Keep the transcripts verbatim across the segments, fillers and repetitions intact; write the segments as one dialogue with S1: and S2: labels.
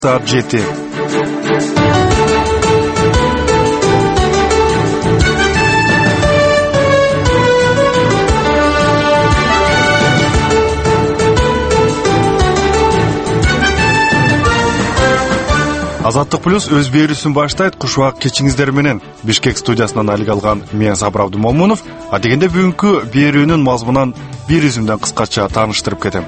S1: Saat жети. Азаттык плюс өз берүүсүн баштайт. Кушубак кечиңиздер менен Бишкек студиясынан алыг алган мен Сабыр Абдумомунов. А дегенде бүгүнкү берүүнүн мазмунун бир үзүндөн кыскача тааныштырып кетем.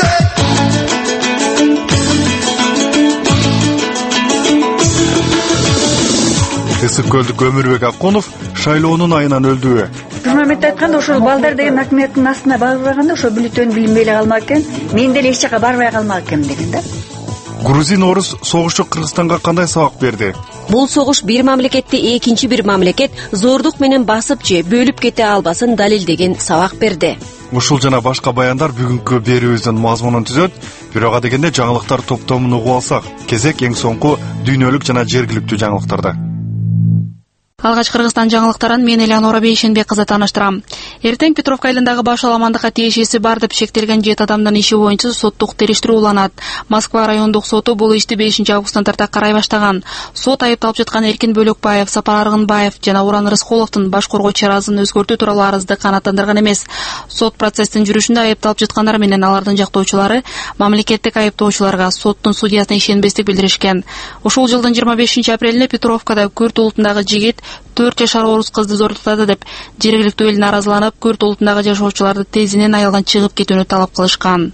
S1: Ысык көлдүк Өмүрбек Акунов шайлоонун айынан өлдүбү.
S2: Журналистер айтканда ошол балдар деген акметтин астына барбаганда ошо билетөөнү билинбей эле калмак экен. Мен деле эч жака барбай калмак экенм деген да.
S1: Грузин орус согушу Кыргызстанга кандай сабак берди?
S3: Бул согуш бир мамлекетти экинчи бир мамлекет зордук менен басып же бөлүп кете албасын далилдеген сабак берди.
S1: Ушул жана башка баяндар бүгүнкү берүүбүздүн мазмунун түзөт. Бирок дегенде жаңылыктар топтомун угуп алсак, кезек эң соңку дүйнөлүк жана жергиликтүү жаңылыктарда.
S4: Алгач Кыргызстан жаңылыктарын мен Элеонора Бейшенбек кызы тааныштырам. Эртең Петровка айылындагы баш аламандыкка тиешеси бар деп шектелген жети адамдын иши боюнча соттук териштирүү уланат. Москва райондук соту бул ишти бешинчи августтан тарта карай баштаган. Сот айыпталып жаткан Эркин Бөлөкбаев, Сапар Аргынбаев жана Уран Рыскуловдун баш коргоочу аразын өзгөртүү тууралуу арызды канааттандырган эмес. Сот процесстин жүрүшүндө айыпталып жаткандар менен алардын жактоочулары мамлекеттик айыптоочуларга соттун судьясына ишенбестик билдиришкен. Ушул жылдын жыйырма бешинчи апрелинде Петровкада Күрт улутундагы жигит төрт жашар орус кызды зордуктады деп жергиликтүү эл нааразыланып, Күрт улутундагы жашоочуларды тезинен айылдан чыгып кетүүнү талап кылышкан.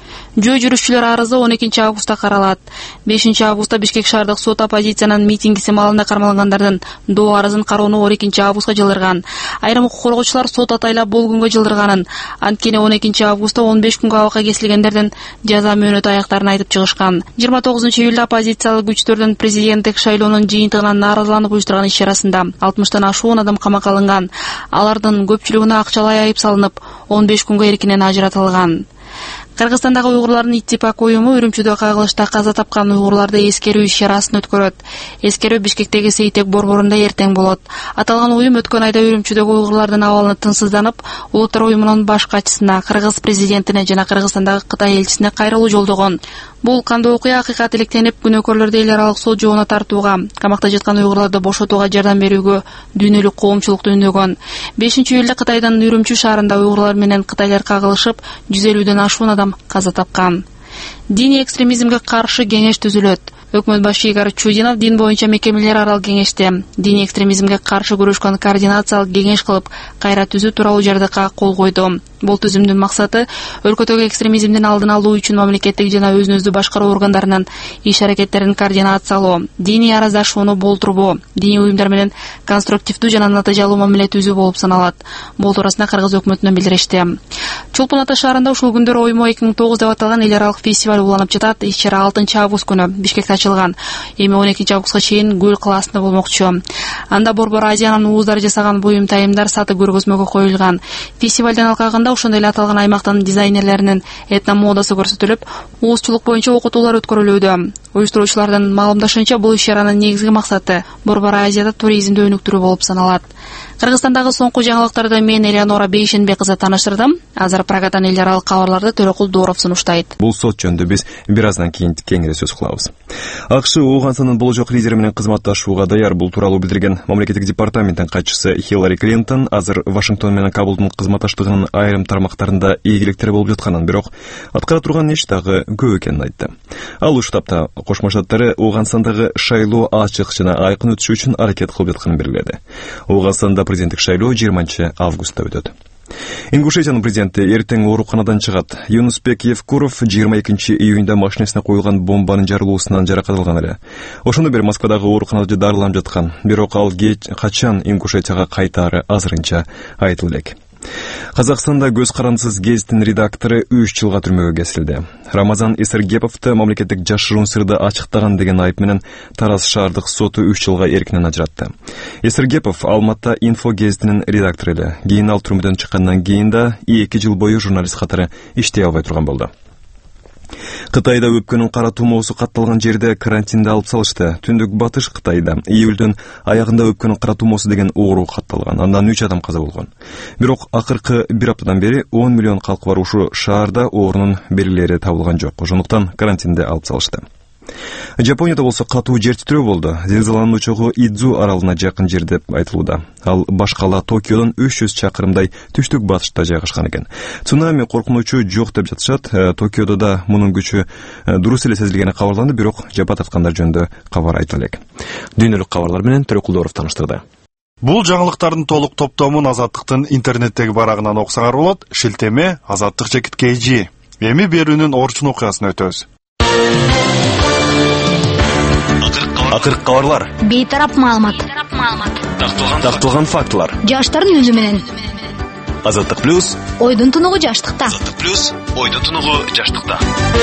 S4: Жөө жүрүшчүлөр арызы он экинчи августта каралат. бешинчи августта Бишкек шаардык сот оппозициянын митингиси маалында кармалгандардын доо арызын кароону он экинчи августка жылдырган. Айрым укук коргоочулар сот атайлап бул күнгө жылдырганын, анткени он экинчи августта он беш күнгө абакка кесилгендердин жаза мөөнөтү аяктарын айтып чыгышкан. жыйырма тогузунчу июлда оппозициялык күчтөрдүн президенттик шайлоонун жыйынтыгынан нааразыланып уюштурган иш чарасында алтымыштан ашуун адам камакка алынган. Алардын көпчүлүгүнө акчалай айып салынып, он беш күнгө эркинен ажыратылган. Кыргызстандагы уйгурлардын иттифак уюму Үрүмчүдө кагылышта каза тапкан уйгурларды эскерүү иш чарасын өткөрөт. Эскерүү Бишкектеги Сейтек борборунда эртең болот. Аталган уюм өткөн айда Үрүмчүдөгү уйгурлардын абалыны тынчсызданып, Улуттар уюмунун баш катчысына, Кыргыз президентине жана Кыргызстандагы Кытай элчисине кайрылуу жолдогон. Бул кандуу окуя акыйкат иликтенип, күнөөкөрлөрдү эл аралык сот жообуна тартууга, камакта жаткан уйгурларды бошотууга жардам берүүгө дүйнөлүк коомчулукту үндөгөн. бешинчи июлда Кытайдын Үрүмчү шаарында уйгурлар менен кытайлар кагылышып, жүз элүүдөн ашуун адам каза тапкан. Диний экстремизмге каршы кеңеш түзүлөт. Өкмөт башы Игорь Чудинов дин боюнча мекемелер арал кеңеште диний экстремизмге каршы күрөшкөн координациялык кеңеш кылып кайра түзүү тууралуу жардыкка кол койду. Бул түзүмдүн максаты өлкөдөгү экстремизмдин алдын алуу үчүн мамлекеттик жана өзүн өзү башкаруу органдарынын иш-аракеттерин координациялоо, диний араздашууну болтурбоо, диний уюмдар менен конструктивдүү жана натыйжалуу мамиле түзүү болуп саналат. Бул туурасында Кыргыз өкмөтүнөн билдиришти. Чолпон Ата шаарында ушул күндөр Оймо эки миң тогуз деп аталган эл аралык фестиваль уланып жатат. Иш-чара алтынчы август күнү Бишкекте ачылган. Эми он экинчи августка чейин Гүл калаасында болмокчу. Анда Борбор Азиянын ууздары жасаган буюм тайымдар саты көргөзмөгө коюлган. Фестивалдын алкагында ошондой эле аталган аймактын дизайнерлеринин этномодасы көрсөтүлүп, уузчулук боюнча окутуулар өткөрүлүүдө. Уюштуруучулардын маалымдашынча, бул иш-чаранын негизги максаты Борбор Азияда туризмди өнүктүрүү болуп саналат. Кыргызстандагы соңку жаңылыктарды мен Элеонора Бейшенбек кызы тааныштырдым. Азыр Прагадан эл аралык кабарларды Төрөкул Дооров сунуштайт.
S5: Бул сот жөнүндө биз бир аздан кийин кеңири сөз кылабыз. АКШ Ооганстандын боложок лидери менен кызматташууга даяр. Бул тууралуу билдирген мамлекеттик департаменттин катчысы Хиллари Клинтон азыр Вашингтон менен Кабулдун кызматташтыгынын айрым тармактарында ийгиликтер болуп жатканын, бирок аткара турган иш дагы көп экенин айтты. Ал уштапта Кошмо Штаттары Ооганстандагы шайлоо ачык жана айкын өтүшү үчүн аракет кылып жатканын белгиледи. Ооганстанда президенттик шайлоо жыйырманчы августта өтөт. Ингушетиянын президенти эртең ооруканадан чыгат. Юнусбек Евкуров жыйырма экинчи июнда машинесине коюлган бомбанын жарылуусунан жаракат алган эле. Ошондо бери Москвадагы ооруканада дарыланып жаткан. Бирок ал качан Ингушетияга кайтаары азырынча айтылбайт элек. Казакстанда көз карандысыз гезиттин редактору үч жылга түрмөгө кесилди. Рамазан Эсергеповду мамлекеттик жашыруун сырды ачыктаган деген айып менен Тараз шаардык соту үч жылга эркинен ажыратты. Эсергепов Алматта Инфо гезитинин редактору эле. Кийин ал түрмөдөн чыккандан кийин да эки жыл бою журналист катары иштей албай турган болду. Кытайда өпкөнүн кара тумоосу катталган жерде карантинде алып салышты. Түндүк батыш Кытайда июлдун аягында өпкөнүн кара тумоосу деген оору катталган. Андан үч адам каза болгон. Бирок акыркы бир аптадан бери он миллион калкы бар ушул шаарда оорунун белгилери табылган жок. Ошондуктан карантинде алып салышты. Жапонияда болсо катуу жер титирөө болду. Зилзаланын учогу Идзу аралына жакын жер деп айтылууда. Ал баш кала Токиодон үч жүз чакырымдай түштүк батышта жайгашкан экен. Цунами коркунучу жок деп жатышат. Токиодо да мунун күчү дурус эле сезилгени кабарланды, бирок жапа тарткандар жөнүндө кабар айта элек. Дүйнөлүк кабарлар менен Төрөкулдоров таныштырды.
S1: Бул жаңылыктардын толук топтомун Азаттыктын интернеттеги барагынан оксаңар болот. Шилтеме Азаттык чекит kg. Эми берүүнүн орчун окуясына өтөбүз.
S5: Акыркы кабарлар.
S6: Бейтарап маалымат.
S5: Такталган фактылар.
S6: Жаштардын өзү менен.
S5: Азаттык плюс.
S6: Ойдун тунугу жаштыкта.
S5: Азаттык плюс. Ойдун тунугу жаштыкта.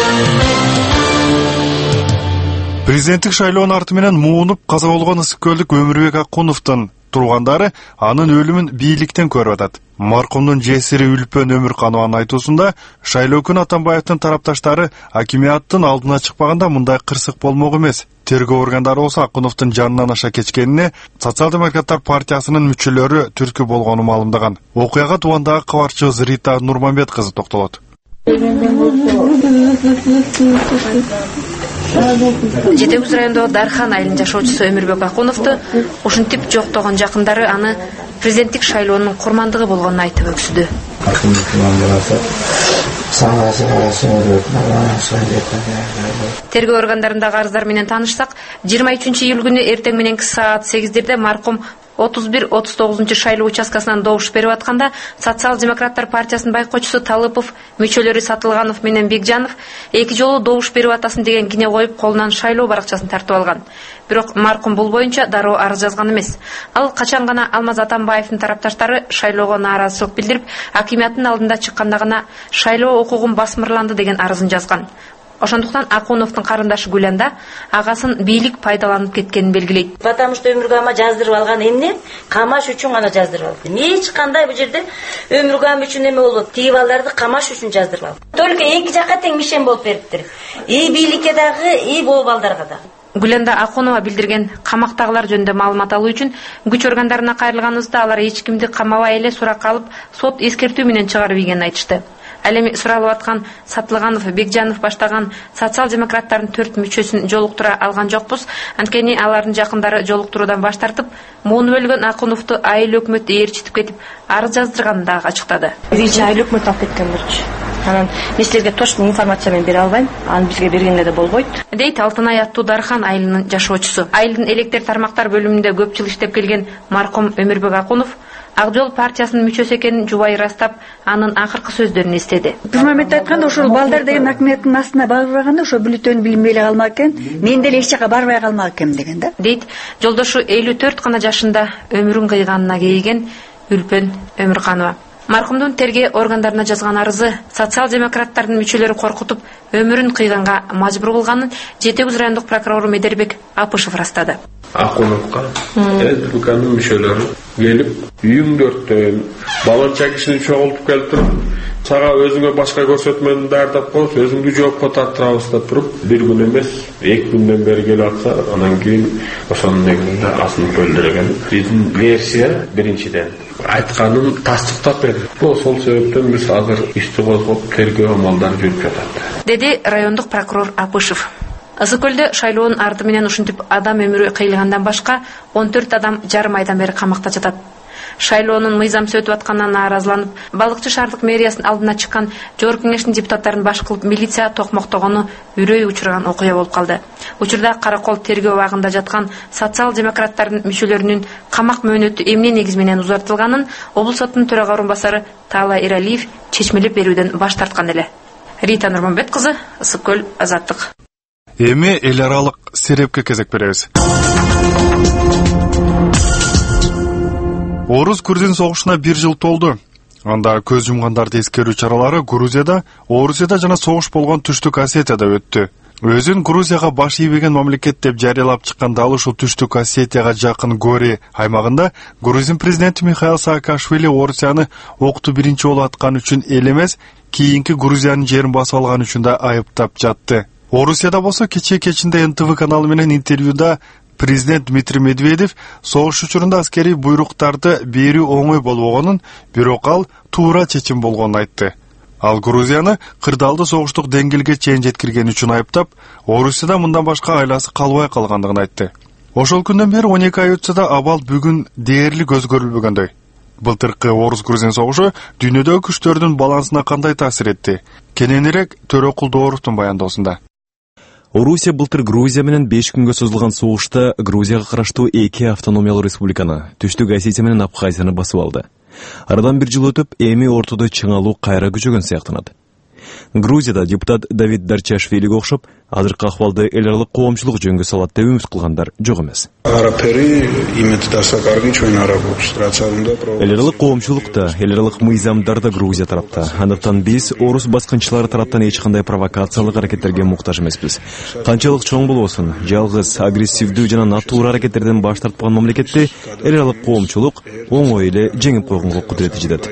S1: Президенттик шайлоонун арты менен муунуп каза болгон Ысык-Көлдүк Өмүрбек Акуновдун тургандары анын өлүмүн бийликтен көрүп атат. Маркумдун жесири Үлпөн Өмүрканованын айтуусунда, шайлоо күнү Атамбаевдин тарапташтары акимиаттын алдына чыкпаганда мындай кырсык болмок эмес. Тергөө органдары болсо Акуновдун жанынан аша кечкенине Социал-демократтар партиясынын мүчөлөрү түрткү болгонун маалымдаган. Окуяга тубандагы кабарчыбыз Рита Нурмамбет кызы токтолот.
S7: Жети жүз райондогу Дархан айылынын жашоочусу Өмүрбек Акуновду ушинтип жоктогон жакындары аны президенттик шайлоонун курмандыгы болгонун айтып өксүдү. Тергөө органдарындагы арыздар менен таанышсак, жыйырма үчүнчү июль күнү эртең мененки саат сегиздерде маркум отуз бир отуз тогузунчу шайлоо участкасынан добуш берип атканда Социал-демократтар партиясынын байкоочусу Талыпов, мүчөлөрү Сатылганов менен Бекжанов эки жолу добуш берип атасың деген кине коюп колунан шайлоо баракчасын тартып алган. Бирок маркум бул боюнча дароо арыз жазган эмес. Ал качан гана Алмаз Атамбаевдин тарапташтары шайлоого нааразычылык билдирип, акимиаттын алдында чыкканда гана шайлоо укугум басмырланды деген арызын жазган. Ошондуктан Акуновдун карындашы Гүланда агасын бийлик пайдаланып кеткенин белгилейт.
S8: Потому что Өмүргама жаздырып алган эмне камаш үчүн гана жаздырып алды. Эч кандай бул жерде Өмүргам үчүн эме болот. Тиги балдарды камаш үчүн жаздырып алды. Только эки жакка тең мишен болуп бериптир. И бийликке дагы, и боо балдарга да.
S7: Гүланда Акунова билдирген камактагылар жөнүндө маалымат алуу үчүн күч органдарына кайрылганыбызда алар эч кимди камабай эле суракка алып, сот эскертүү менен чыгарып ийгенин айтышты. Ал эми суралып аткан Сатылганов, Бекжанов баштаган социал-демократтардын төрт мүчөсүн жолуктура алган жокпуз. Анткени алардын жакындары жолуктуруудан баш тартып, муунуп өлгөн Акуновду айыл өкмөт ээрчитип кетип, арыз жаздырганын дагы ачыктады.
S8: Биринчи айыл өкмөт алып кеткендирчи. Анан мен силерге точно информация менен бере албайм. Аны бизге бергенде да болбойт.
S7: Дейт Алтынай аттуу Дархан айылынын жашоочусу. Айылдын электр тармактар бөлүмүндө көп жыл иштеп келген маркум Өмүрбек Акунов Ак жол партиясынын мүчөсү экенин жубайы ырастап, анын акыркы сөздөрүн эстеди.
S2: Бир моментте айтканда, ошол балдар деген акимияттын астына барбаганда ошо бүлөтөн билинбей эле калмак экен, мен деле эч жака барбай калмак экенмин деген да.
S7: Дейт жолдошу элүү төрт гана жашында өмүрүн кыйганына кейиген Үлпөн Өмүрканова. Маркумдун тергөө органдарына жазган арызы социал-демократтардын мүчөлөрү коркутуп, өмүрүн кыйганга мажбур кылганын Жети жүз райондук прокурору Медербек Апышев ырастады.
S9: Акуновго СДПКнын мүчөлөрү келип, үйүңдү өрттөн, баланча кишини чогултуп келип туруп, сага өзүңө башка көрсөтмөнү даярдап коюп, өзүңдү жоопко тартырабыз деп туруп, бир күн эмес, эки күндөн бери келип атса, анан кийин ошонун негизинде асынып өлтүргөн. Биздин версия биринчиден айтканын тастыктап берди. Бул ошол себептен биз азыр ишти козгоп, тергөө амалдары жүрүп жатат, деди
S7: райондук прокурор Апышев. Ысык-Көлдө шайлоонун арты менен ушинтип адам өмүрү кыйылгандан башка он төрт адам жарым айдан бери камакта жатат. Шайлоонун мыйзамсыз өтүп атканына нааразыланып, Балыкчы шаардык мэриясынын алдына чыккан Жогорку кеңештин депутаттарын баш кылып милиция токмоктогону үрөй учурган окуя болуп калды. Учурда Каракол тергөө абагында жаткан социал-демократтардын мүчөлөрүнүн камак мөөнөтү эмне негиз менен узартылганын облус сотунун төрага орун басары Таалай Иралиев чечмелеп берүүдөн баш тарткан эле. Рита Нурмамбет кызы, Ысык-Көл, Азаттык.
S1: Эми эл аралык серепке кезек беребиз. Орус-Грузин согушуна бир жыл толду. Анда көз жумгандарды эскерүү чаралары Грузияда, Орусияда жана согуш болгон Түштүк Осетияда өттү. Өзүн Грузияга баш ийбеген мамлекет деп жарыялап чыккан дал ушул Түштүк Осетияга жакын Гори аймагында Грузин президенти Михаил Саакашвили Орусияны окту биринчи жолу аткан үчүн эл эмес, кийинки Грузиянын жерин басып алган үчүн да айыптап жатты. Орусияда болсо кечээ кечинде эн тэ вэ каналы менен интервьюда президент Дмитрий Медведев согуш учурунда аскерий буйруктарды берүү оңой болбогонун, бирок ал туура чечим болгонун айтты. Ал Грузияны кырдаалды согуштук деңгээлге чейин жеткирген үчүн айыптап, Орусияда мындан башка айласы калбай калгандыгын айтты. Ошол күндөн бери он эки ай өтсө да абал бүгүн дээрлик өзгөрүлбөгөндөй. Былтыркы Орус-Грузин согушу дүйнөдөгү күчтөрдүн балансына кандай таасир этти? Кененирээк Төрөкул Дооровдун баяндоосунда.
S5: Орусия былтыр Грузия менен беш күнгө созулган согушта Грузияга караштуу эки автономиялуу республиканы, Түштүк Осетия менен Абхазияны басып алды. Арадан бир жыл өтүп, эми ортодо чыңалуу кайра күчөгөн сыяктанат. Грузияда депутат Давид Дарчашвилиге окшоп, азыркы акыбалды эл аралык коомчулук жөнгө салат деп үмүт кылгандар жок эмес. Эл аралык коомчулукта, эл аралык мыйзамдарда Грузия тарапта. Андыктан биз орус баскынчылары тараптан эч кандай провокациялык аракеттерге муктаж эмеспиз. Канчалык чоң болбосун, жалгыз агрессивдүү жана натуура аракеттерден баш тартпаган мамлекетти эл аралык коомчулук оңой эле жеңип койгонго кудурети жетет.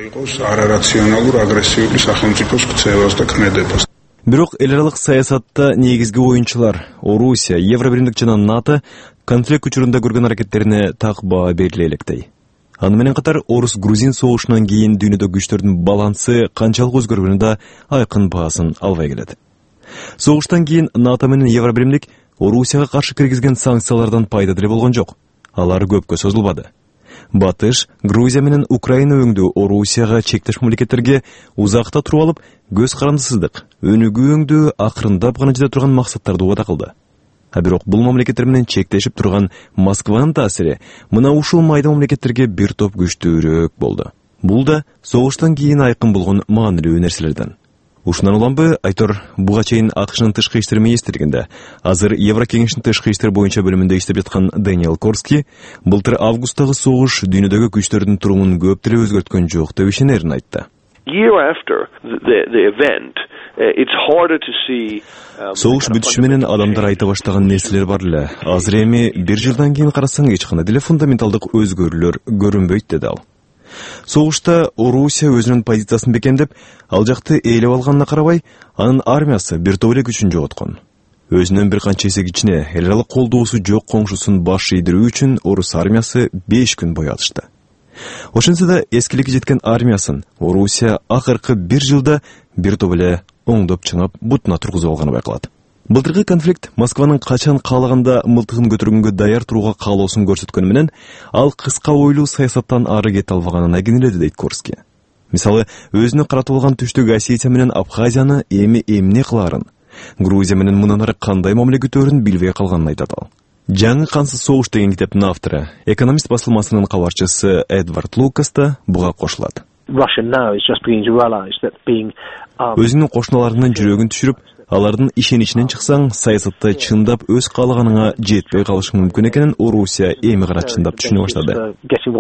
S5: Бирок эл аралык саясатта негизги оюнчулар Орусия, Евробиримдик жана НАТО конфликт учурунда көргөн аракеттерине так баа бериле электей. Аны менен катар Орус-Грузин согушунан кийин дүйнөдө күчтөрдүн балансы канчалык өзгөргөнү да айкын баасын албай келет. Согуштан кийин НАТО менен Евробиримдик Орусияга каршы киргизген санкциялардан пайда деле болгон жок. Алар көпкө созулбады. Батыш, Грузия менен Украина өңдүү Орусияга чектеш мамлекеттерге узакта туруп алып, көз карандысыздык, өнүгүү өңдүү акырындап гана жете турган максаттарды убада кылды. А бирок бул мамлекеттер менен чектешип турган Москванын таасири мына ушул майда мамлекеттерге бир топ күчтүүрөөк болду. Бул да согуштан кийин айкын болгон маанилүү нерселерден. Ушундан уланбы, Айтор буга чейин АКШнын тышкы иштер министрлигинде, азыр Еврокеңештин тышкы иштер боюнча бөлүмүндө иштеп жаткан Дэниел Корски былтыр августтагы согуш дүйнөдөгү күчтөрдүн турумун көп деле өзгөрткөн жок деп ишенерин айтты. Согуш бүтүшү менен адамдар айта баштаган нерселер бар эле. Азыр эми бир жылдан кийин карасаң эч кандай деле фундаменталдык өзгөрүүлөр көрүнбөйт деди ал. Согушта Орусия өзүнүн позициясын бекемдеп, ал жакты ээлеп алганына карабай, анын армиясы бир топ эле күчүн жоготкон. Өзүнүн бир канча эсе кичине эл аралык колдоосу жок коңшусун баш ийдирүү үчүн орус армиясы беш күн бою атышты. Ошентсе да эскиликке жеткен армиясын Орусия акыркы бир жылда бир топ эле оңдоп чыңап бутуна тургузуп алганы байкалат. Былтыркы конфликт Москванын качан каалаганда мылтыгын көтөргөнгө даяр турууга каалоосун көрсөткөнү менен, ал кыска ойлуу саясаттан ары кете албаганына кенеледи дейт Корски. Мисалы, өзүнө каратып алган Түштүк Осетия менен Абхазияны эми эмне кылаарын, Грузия менен мындан ары кандай мамиле күтөөрүн билбей калганын айтат ал. Жаңы кансыз согуш деген китептин автору, экономист басылмасынын кабарчысы Эдвард Лукас да буга кошулат. Өзүнүн кошуналарынын жүрөгүн түшүрүп, алардын ишеничинен чыксаң, саясатта чындап өз каалаганыңа жетпей калышың мүмкүн экенин Орусия эми гана чындап түшүнө баштады.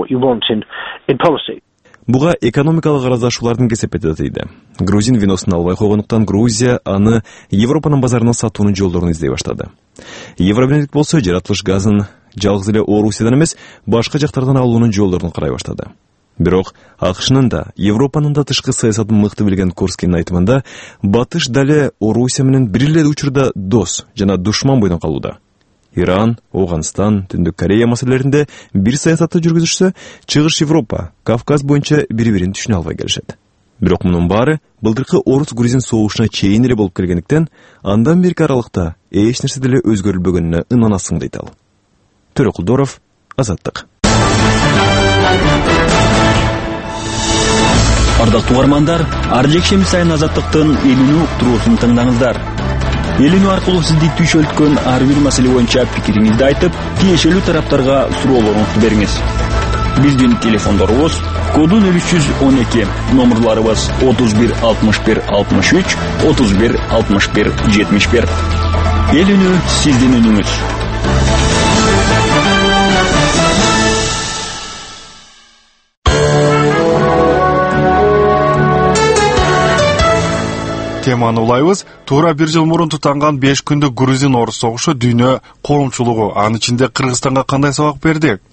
S5: Буга экономикалык аразашуулардын кесепети дейди. Грузин виносун албай койгондуктан Грузия аны Европанын базарына сатуунун жолдорун издей баштады. Евробиримдик болсо жаратылыш газын жалгыз эле Орусиядан эмес, башка жактардан алуунун жолдорун карай баштады. Бирок АКШнын да, Европанын да тышкы саясатын мыкты билген Корскинин айтымында, Батыш дале Орусия менен бир эле учурда дос жана душман бойдон калууда. Иран, Афганистан, Түндүк Корея маселелеринде бир саясатты жүргүзүшсө, Чыгыш Европа, Кавказ боюнча бири-бирин түшүнө албай келишет. Бирок мунун баары былтыркы Орус-Грузин согушуна чейин эле болуп келгендиктен, андан берки аралыкта эч нерсе деле өзгөрүлбөгөнүнө ынанасың дейт ал. Төрөкул Дооров, Азаттык.
S10: Ардактуу угармандар, ар жекшемби сайын Азаттыктын элүүнү уктуруусун тыңдаңыздар. Элүүнү аркылуу сизди түшөлткөн ар бир маселе боюнча пикириңизди айтып, тиешелүү тараптарга суроолоруңузду бериңиз. Биздин телефондорубуз коду нөл үч жүз он эки, номерларыбыз отуз бир алтымыш бир алтымыш үч, отуз бир алтымыш бир жетимиш бир. Элүүнү сиздин үнүңүз.
S1: Теманы улайбыз. Туура бир жыл мурун тутанган беш күндүк Грузин-Орус согушу дүйнө коомчулугу, анын ичинде Кыргызстанга кандай сабак берди?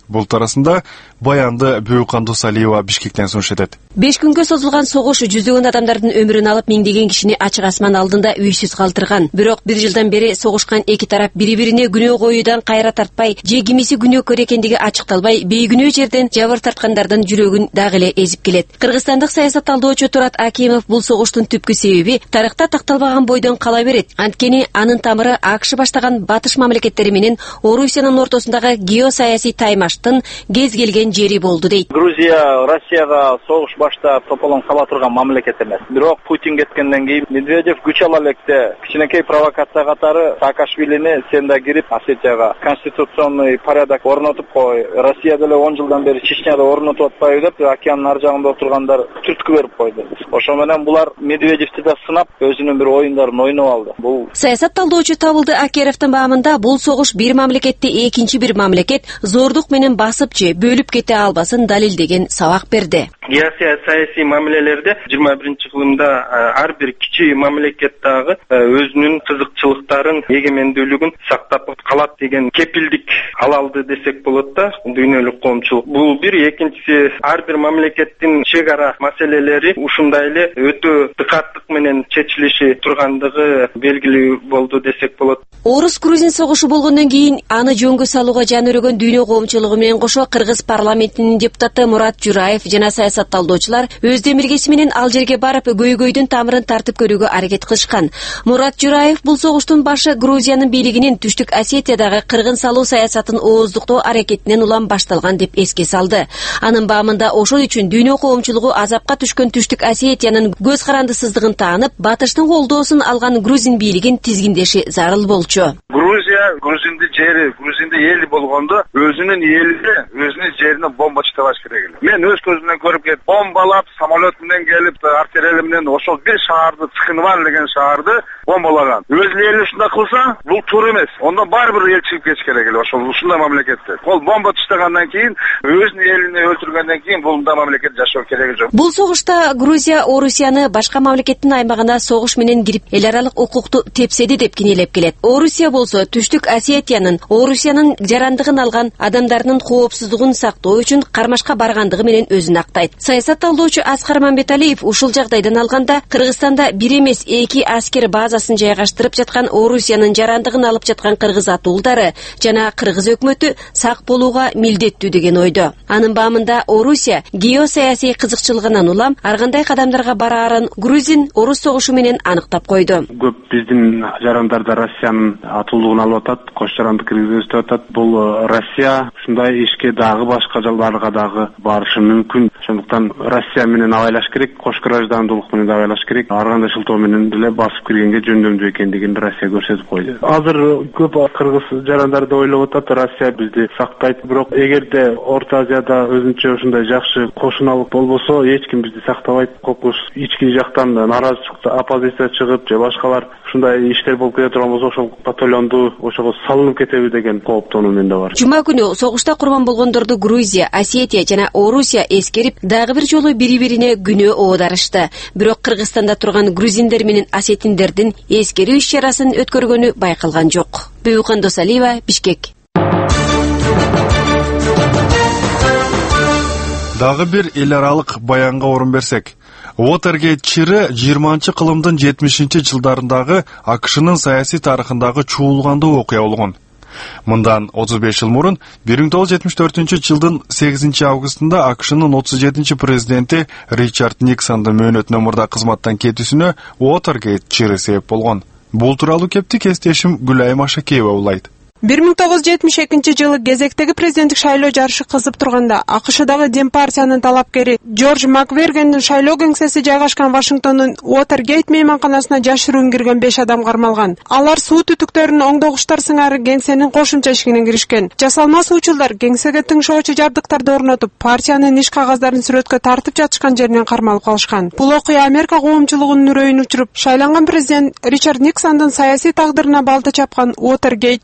S1: Бул туурасында баянды Бүйүкан Досалиева Бишкектен сунуш этет.
S3: Беш күнгө созулган согуш жүздөгөн адамдардын өмүрүн алып, миңдеген кишини ачык асман алдында үйсүз калтырган. Бирок бир жылдан бери согушкан эки тарап бири-бирине күнөө коюудан кайра тартпай, же кимиси күнөөкөр экендиги ачыкталбай, бейкүнөө жерден жабыр тарткандардын жүрөгүн дагы эле эзип келет. Кыргызстандык саясатталдоочу Турат Акимов бул согуштун түпкү себеби тарыхта такталбаган бойдон кала берет. Анткени анын тамыры АКШ баштаган батыш мамлекеттери менен Орусиянын ортосундагы геосаясий таймаштын кез келген жери болду дейт.
S11: Грузия Россияга согуш баштап тополон кала турган мамлекет эмес. Бирок Путин кеткенден кийин Медведев күч ала электе кичинекей провокация катары Саакашвилини сен да кирип Осетияга конституционный порядок орнотуп кой. Россия деле он жылдан бери Чечняда орнотуп атпайбы деп океандын ар жагында отургандар түрткү берип койду. Ошо менен булар Медведевди да сынап өзүнүн бир оюндарын ойноп алды. Бул
S3: саясатталдоочу Табылды Акеровдун баамында бул согуш бир мамлекетти экинчи бир мамлекет зордук менен басып же бөлүп кете албасын далилдеген сабак берди.
S12: Геосаясий мамилелерде жыйырма биринчи кылымда ар бир кичи мамлекет дагы өзүнүн кызыкчылыктарын, эгемендүүлүгүн сактап калат деген кепилдик ала алды десек болот да, дүйнөлүк коомчулук. Бул бир, экинчиси ар бир мамлекеттин чек ара маселелери ушундай эле өтө дыкаттык менен чечилиши тургандыгы белгилүү болду десек болот.
S3: Орус-Грузин согушу болгондон кийин аны жөнгө салууга жан өрөгөн дүйнө коомчулугу менен кошо Кыргыз парламентинин депутаты Мурат Жураев жана саясатталдоочулар өз демилгеси менен ал жерге барып көйгөйдүн тамырын тартып көрүүгө аракет кылышкан. Мурат Жураев бул согуштун башы Грузиянын бийлигинин Түштүк Осетиядагы кыргын салуу саясатын ооздуктоо аракетинен улам башталган деп эске салды. Анын баамында ошол үчүн дүйнө коомчулугу азапка түшкөн Түштүк Осетиянын көз карандысыздыгын таанып, батыштын колдоосун алган грузин бийлигин тизгиндеши зарыл болчу.
S13: Грузия, грузинди жери, грузинди эли болгондо өзүнүн элине, өзүнүн жерине бомба чыгабаш керек эле. Мен өз көзүмөн көрүп келип, бомбалап, самолет менен келип, артиллерия менен ошол бир шаарды, Цхинваль деген шаарды бомбалаган. Өз эли ушундай кылса, бул туура эмес. Ондон баары бир эл чыгып кетиш керек эле ошол ушундай мамлекетте. Ол бомба таштагандан кийин, өзүнүн элине өлтүргөндөн кийин бул мындай мамлекет жашоо кереги жок.
S3: Бул согушта Грузия Орусияны башка мамлекеттин аймагына согуш менен кирип, эл аралык укукту тепседи деп кинелеп келет. Орусия болсо Түштүк Осетиянын Орусиянын жарандыгын алган адамдарынын коопсуздугун сактоо үчүн кармашка баргандыгы менен өзүн актайт. Саясатталдоочу Аскар Мамбеталиев ушул жагдайдан алганда Кыргызстанда бир эмес эки аскер базасын жайгаштырып жаткан Орусиянын жарандыгын алып жаткан кыргыз атуулдары жана кыргыз өкмөтү сак болууга милдеттүү деген ойдо. Анын баамында Орусия геосаясий кызыкчылыгынан улам ар кандай кадамдарга бараарын Грузин Орус согушу менен аныктап койду.
S14: Көп биздин жарандарда Россиянын атуулугун алып атат, кош жаранды киргизип атат. Бул Россия ушундай ишке дагы башка жолдорго дагы барышы мүмкүн. Ошондуктан Россия менен абайлаш керек, кош граждандуулук менен абайлаш керек. Ар кандай шылтоо менен деле басып киргенге жөндөмдүү экендигин Россия көрсөтүп койду. Азыр көп кыргыз жарандар да ойлоп атат, Россия бизди сактайт. Бирок эгерде Орто Азияда өзүнчө ушундай жакшы кошуналык болбосо, эч ким бизди сактабайт. Кокуш ички жактан нааразычылык, оппозиция чыгып же башкалар ушундай иштер болуп кете турган болсо, ошол батальонду ошого салынып кетеби деген кооптонуу менде бар.
S3: Жума күнү согушта курбан болгондорду Грузия, Осетия жана Орусия эскерип, дагы бир жолу бири-бирине күнөө оодарышты. Бирок Кыргызстанда турган грузиндер менен осетиндердин эскерүү иш-чарасын өткөргөнү байкалган жок. Бүйүкан Досалиева, Бишкек.
S1: Дагы бир эл аралык баянга орун берсек, Watergate чыры жыйырманчы кылымдын жетимишинчи жылдарындагы АКШнын саясий тарыхындагы чуулгандуу окуя болгон. Мындан отуз беш жыл мурун бир миң тогуз жүз жетимиш төртүнчү жылдын сегизинчи августунда АКШнын отуз жетинчи президенти Ричард Никсондун мөөнөтүнөн мурда кызматтан кетүүсүнө Watergate чыры себеп болгон. Бул тууралуу кепти кесиптешим Гүлайым Ашакеева улайт.
S15: бир миң тогуз жүз жетимиш экинчи жылы кезектеги президенттик шайлоо жарышы кызып турганда АКШдагы Дем партиянын талапкери Джордж Маквергендин шайлоо кеңсеси жайгашкан Вашингтондун Watergate мейманканасына жашыруун кирген беш адам кармалган. Алар суу түтүктөрүн оңдогуштар сыңары кеңсенин кошумча эшигинен киришкен. Жасалма суучулдар кеңсеге тыңшоочу жабдыктарды орнотуп, партиянын иш кагаздарын сүрөткө тартып жатышкан жеринен кармалып калышкан. Бул окуя Америка коомчулугунун үрөйүн учуруп, шайланган президент Ричард Никсондун саясий тагдырына балта чапкан Watergate чырынын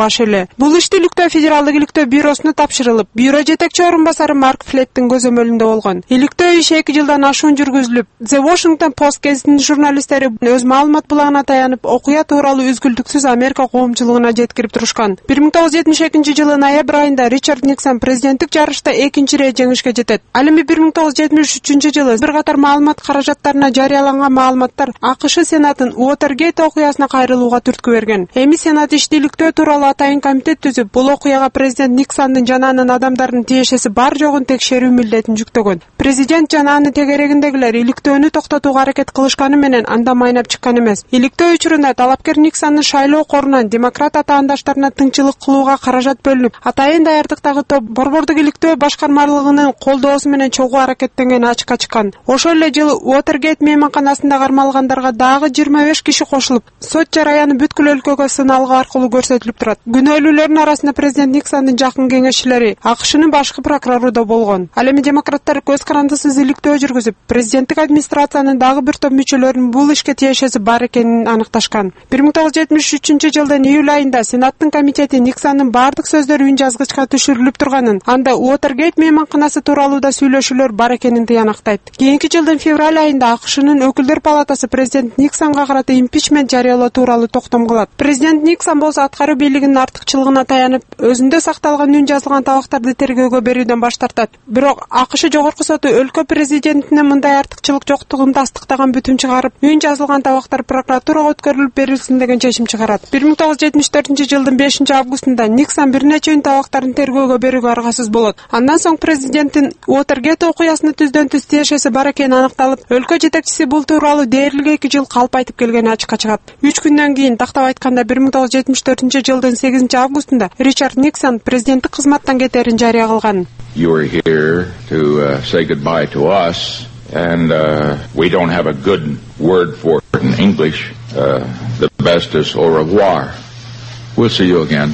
S15: баш эле. Бул иштүүлүктө Федералдык иликтөө бюросуна тапшырылып, бюро жетекчи орун басары Марк Флеттин көзөмөлүндө болгон. Иликтөө иш эки жылдан ашуун жүргүзүлүп, The Washington Post гезитинин журналисттери өз маалымат булагына таянып, окуя тууралуу үзгүлтүксүз Америка коомчулугуна жеткирип турушкан. бир миң тогуз жүз жетимиш экинчи жылы ноябрь айында Ричард Никсон президенттик жарышта экинчи ирет жеңишке жетет. Ал эми бир миң тогуз жүз жетимиш үчүнчү жылы бир катар маалымат каражаттарына жарыяланган маалыматтар АКШ Сенатын Уотергейт окуясына кайрылууга түрткү берген. Эми Сенат иштүүлүктөө тууралуу атайын комитет түзүп, бул окуяга президент Никсондун жана анын адамдарынын тиешеси бар жогун текшерүү милдетин жүктөгөн. Президент жана анын тегерегиндегилер иликтөөнү токтотууга аракет кылышканы менен андан майнап чыккан эмес. Иликтөө учурунда талапкер Никсондун шайлоо корунан демократ атаандаштарына тыңчылык кылууга каражат бөлүнүп, атайын даярдыктагы топ борбордук иликтөө башкармалыгынын колдоосу менен чогуу аракеттенгени ачыкка чыккан. Ошол эле жылы Уотергейт мейманканасында кармалгандарга дагы жыйырма беш киши кошулуп, сот жараяны бүткүл өлкөгө сыналгы аркылуу көрсөтүлүп турат. Күнөөлүүлөрдүн арасында президент Никсондун жакын кеңешчилери, АКШнын башкы прокурору да болгон. Ал эми демократтар көз карандысыз иликтөө жүргүзүп, президенттик администрациянын дагы бир топ мүчөлөрүнүн бул ишке тиешеси бар экенин аныкташкан. бир миң тогуз жүз жетимиш үчүнчү жылдын июль айында Сенаттын комитети Никсондун бардык сөздөрү үн жазгычка түшүрүлүп турганын, анда Уотергейт мейманканасы тууралуу да сүйлөшүүлөр бар экенин тыянактайт. Кийинки жылдын февраль айында АКШнын өкүлдөр палатасы президент Никсонго карата импичмент жарыялоо тууралуу токтом кылат. Президент Никсон болсо аткаруу бийлигинин артыкчылыгына таянып, өзүндө сакталган үн жазылган табактарды тергөөгө берүүдөн баш тартат. Бирок АКШ жогорку соту өлкө президентине мындай артыкчылык жоктугун тастыктаган бүтүм чыгарып, үн жазылган табактар прокуратурага өткөрүлүп берилсин деген чечим чыгарат. бир миң тогуз жүз жетимиш төртүнчү жылдын бешинчи августунда Никсон бир нече үн табактарын тергөөгө берүүгө аргасыз болот. Андан соң президенттин Уотергейт окуясына түздөн түз тиешеси бар экени аныкталып, өлкө жетекчиси бул тууралуу дээрлик эки жыл калп айтып келгени ачыкка чыгат. үч күндөн кийин, тактап айтканда бир миң тогуз жүз жетимиш төртүнчү жылдын сегизинчи августунда Ричард Никсон президенттик кызматтан кетерин жарыя кылган.
S16: You are here to uh, say goodbye to us, and uh, we don't have a good word for it in English. Uh, the best is au revoir. We'll see you again.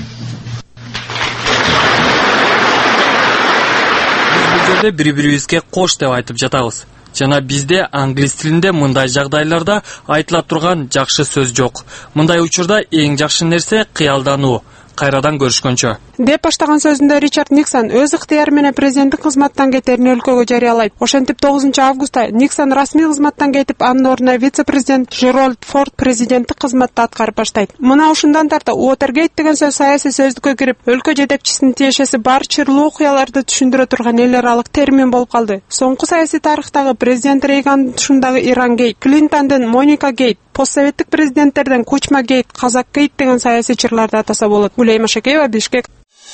S17: Biz бири-бирибизге кош деп айтып жатабыз. Жана бизде англис тилинде мындай жагдайларда айтыла турган жакшы сөз жок. Мындай учурда эң жакшы нерсе кыялдануу. Кайрадан көрүшкөнчө
S15: деп баштаган сөзүндө Ричард Никсон өз ыктыяры менен президенттик кызматтан кетерин өлкөгө жарыялайт. Ошентип тогузунчу августта Никсон расмий кызматтан кетип, анын ордуна вице-президент Джеральд Форд президенттик кызматты аткарып баштайт. Мына ушундан тарта Уотергейт деген сөз саясий сөздүккө кирип, өлкө жетекчисинин тиешеси бар чырлуу окуяларды түшүндүрө турган эл аралык термин болуп калды. Соңку саясий тарыхтагы президент Рейгандын ушундагы Ирангейт, Клинтондун Моника Гейт, постсоветтик президенттерден Кучма Гейт, Казак Гейт деген саясий чырларды атаса болот. Гулей Машакеева, Бишкек.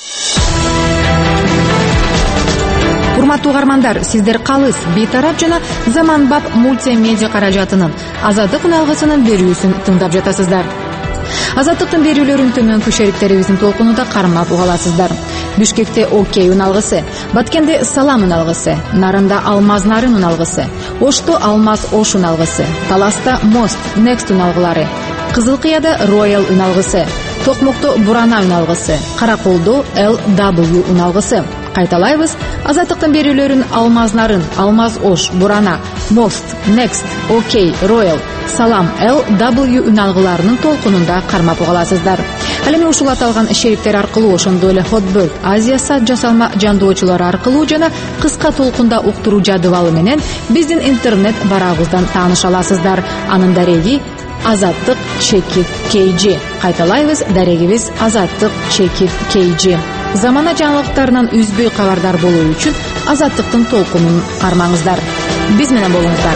S18: Урматтуу угармандар, сиздер калыс бейтарап жана заманбап мультимедиа каражатынын Азаттык үналгысынын берүүсүн тыңдап жатасыздар. Азаттыктын берүүлөрүн төмөнкү шериктерибиздин толкунунда кармап уга аласыздар. Бишкекте Окей үналгысы, Баткенде Салам үналгысы, Нарында Алмаз Нарын үналгысы, Ошто Алмаз Ош үналгысы, Таласта Мост Next үналгылары, Кызылкыяда Royal үналгысы, Токмокто Бурана үналгысы, Караколдо Эл дабл ю үналгысы. Кайталайбыз, Азаттыктын берүүлөрүн Алмаз Нарын, Алмаз Ош, Бурана, Мост, Next, Окей, Royal, Салам, Эл дабл ю үналгыларынын толкунунда кармап угаласыздар. Ал эми ушул аталган шериктер аркылуу, ошондой эле Hotbird, Азия сат жасалма жандоочулар аркылуу жана кыска толкунда уктуруу жадыбалы менен биздин интернет барагыбыздан тааныша аласыздар. Анын дареги Азаттык чекит кей джи. Кайталайбыз, дарегибиз Азаттык чекит кей джи. Замана жаңылыктарынан үзбөй кабардар болуу үчүн Азаттыктын толкунун кармаңыздар. Биз менен болуңуздар.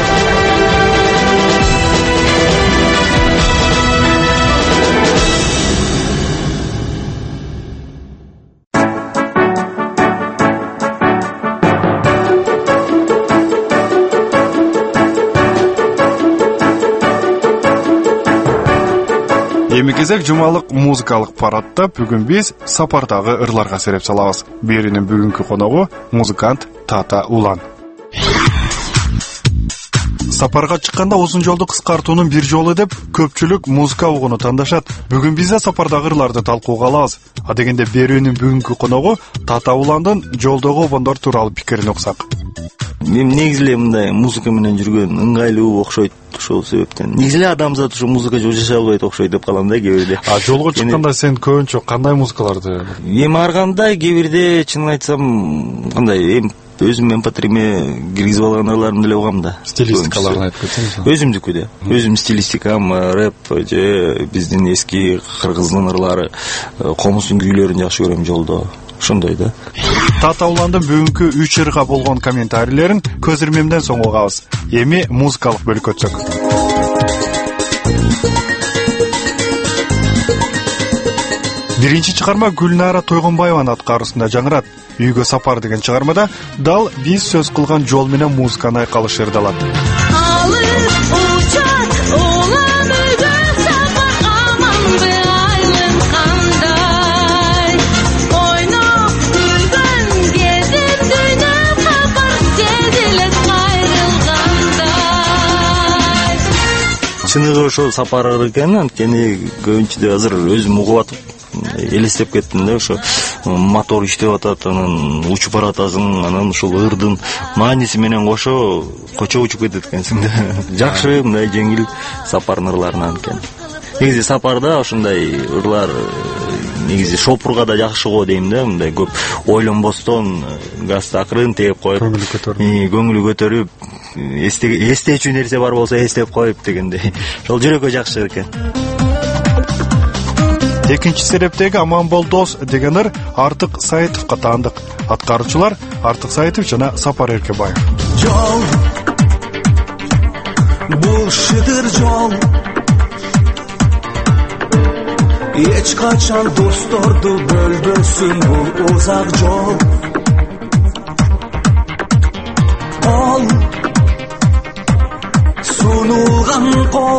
S1: Эми кезек жумалык музыкалык парадта бүгүн биз сапардагы ырларга сереп салабыз. Берүүнүн бүгүнкү коногу музыкант Тата Улан. Сапарга чыкканда узун жолду кыскартуунун бир жолу деп көпчүлүк музыка угууну тандашат. Бүгүн биз да сапардагы ырларды талкууга алабыз. А дегенде берүүнүн бүгүнкү коногу Тата Уландын жолдогу обондор тууралуу пикирин уксак.
S19: Мен негизи эле мындай музыка менен жүргөн ыңгайлуу окшойт, ошол себептен. Негизи эле адамзат ушу музыка жок жашай албайт окшойт деп калам да кээ бирде.
S1: А жолго чыкканда сен көбүнчө кандай музыкаларды?
S19: Эми ар кандай кээ бирде чынын айтсам кандай эми өзүм эм пэ триме киргизип алган ырларымды деле угам да.
S1: Стилистикаларын айтып кетсеңиз.
S19: Өзүмдүкү да. Өзүм стилистикам, рэп же биздин эски кыргыздын ырлары, комуздун күйлөрүн жакшы көрөм жолдо. Ошондой да.
S1: Тата уландын бүгүнкү үч ырга болгон комментарийлерин көз ирмемден соң угабыз. Эми музыкалык бөлүккө өтсөк. Биринчи чыгарма Гүлнара Тойгонбаеванын аткаруусунда жаңырат. Үйгө сапар деген чыгармада дал биз сөз кылган жол менен музыканы айкалыш ырдалат.
S19: Чыныгы ошо сапар ыры экен, анткени көбүнчө азыр өзүм угуп атып элестеп кеттим да, ошо мотор иштеп атат, анан учуп баратасың, анан ушул ырдын мааниси менен кошо кочо учуп кетет экенсиң да. Жакшы, мындай жеңил сапардын ырларынан экен. Негизи сапарда ошондой ырлар негизи шопурга да жакшы го дейм да, мындай көп ойлонбостон газды акырын тээп коюп,
S1: көңүлү көтөрүп,
S19: көңүлү көтөрүп, эстечү нерсе бар болсо эстеп коюп дегендей. Ошол жүрөккө жакшы экен.
S1: Экинчи серептеги Аманбол дос деген ыр Артык Саитовго таандык. Аткаруучулар Артык Саитов жана Сапар Эркебаев.
S20: Жол бул шыдыр жол, эч качан досторду бөлбөсүн бул узак жол. Ол сунулган кол,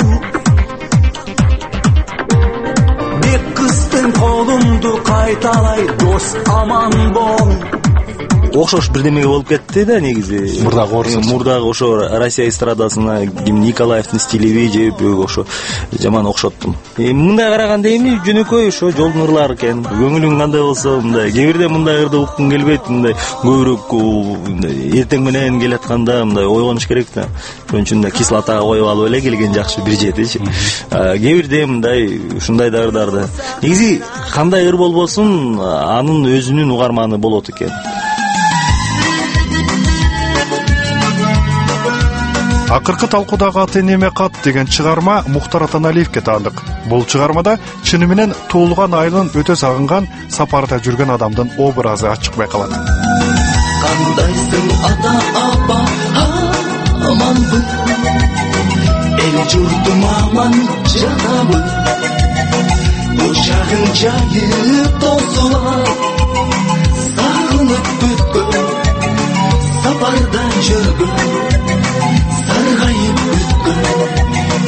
S20: бек кыздын колумду кайталай, дос аман бол.
S19: Окшош бирдемеге болуп кетти да негизи.
S1: Мурдагы орус.
S19: Мурдагы ошо Россия эстрадасына Николаевдин стилиби же бөгө ошо жаман окшоттум. Мындай караганда эми жөнөкөй ошо жолдун ырлары экен. Көңүлүң кандай болсо мындай. Кээ бирде мындай ырды уккуң келбейт, мындай көбүрөөк эртең менен келатканда мындай ойгонуш керек да. Ошон үчүн да кислотага коюп алып эле келген жакшы бир жетичи. Кээ бирде мындай ушундай да ырдарды. Негизи кандай ыр болбосун, анын өзүнүн угарманы болот экен.
S1: Акыркы талкуудагы аты неме кат деген чыгарма Мухтар Атаналиевге таандык. Бул чыгармада чыны менен туулган айылын өтө сагынган, сапарда жүргөн адамдын образы ачык байкалат.
S20: Кандайсың ата апа, аманбы, эл журтум аман жатабы, бучагың жайып тосула, сагынып бүткөн, сапарда жүргөн, саргайып бүткөн.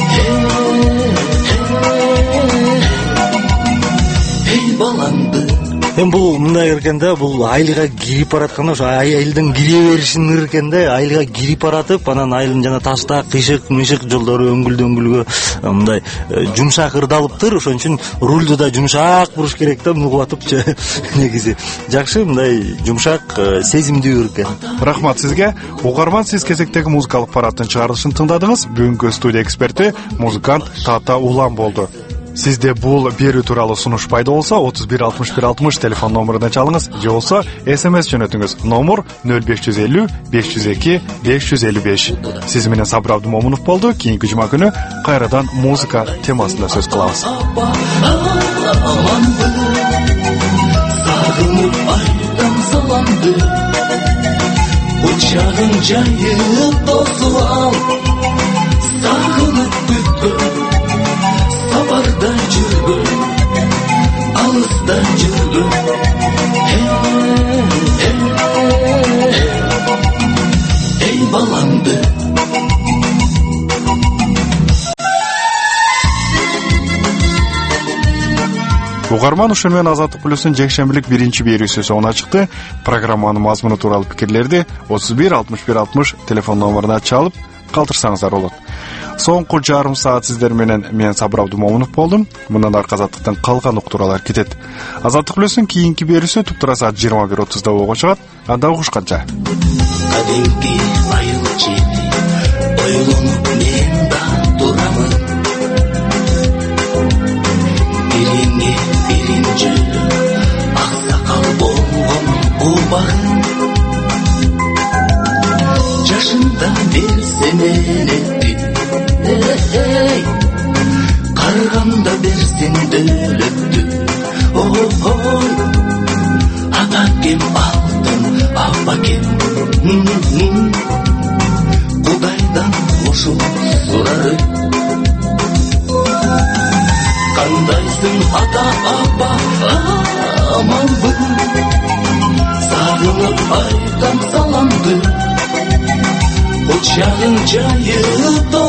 S20: Эй баламды.
S19: Эми бул мындай экен да, бул айылга кирип баратканда ошо айылдын кире беришин ыр экен да, айылга кирип баратып, анан айылдын жана таштак, кыйшык, мышык жолдору өңгүл-дөңгүлгө мындай жумшак ырдалыптыр. Ошон үчүн рулду да жумшак буруш керек да, угуп атыпчы. Негизи жакшы, мындай жумшак, сезимдүү ыр экен.
S1: Рахмат сизге. Угарман, сиз кезектеги музыкалык парадтын чыгарылышын тыңдадыңыз. Бүгүнкү студия эксперти музыкант Тата Улан болду. Сизде бул берүү тууралуу сунуш пайда болсо, отуз бир алтымыш бир алтымыш телефон номуруна чалыңыз, же болсо смс жөнөтүңүз. Номер нөл беш жүз элүү беш жүз эки беш жүз элүү беш. Сиз менен Сабыр Абдымомунов болду. Кийинки жума күнү кайрадан музыка темасында сөз кылабыз.
S20: Сагынып айдан саламды, учагың жайып тосуп ал, сагынып бүткөн, сапарда жүргөн, алыста жүргөн. Эй баламды.
S1: Угарман, ушун менен Азаттык плюстун жекшембилик биринчи берүүсү соңуна чыкты. Программанын мазмуну тууралуу пикирлерди отуз бир алтымыш бир алтымыш телефон номуруна чалып калтырсаңыздар болот. Соңку жарым саат сиздер менен мен Сабыр Абдымомунов болдум. Мындан аркы Азаттыктын калган уктууралары кетет. Азаттык плюстун кийинки берүүсү туптура саат жыйырма бир отузда болго чыгат. Анда угушканча.
S20: кадимки айыл чети ойлонуп мен да турамын бириңе биринчилүү аксакал болгон убагым жашында берсем элетти эй карганда берсең дөөлөттү ой атакем алтын апакем кудайдан ушул сурары кандайсың ата апа аманбы сагынып айтам саламды учагың жайып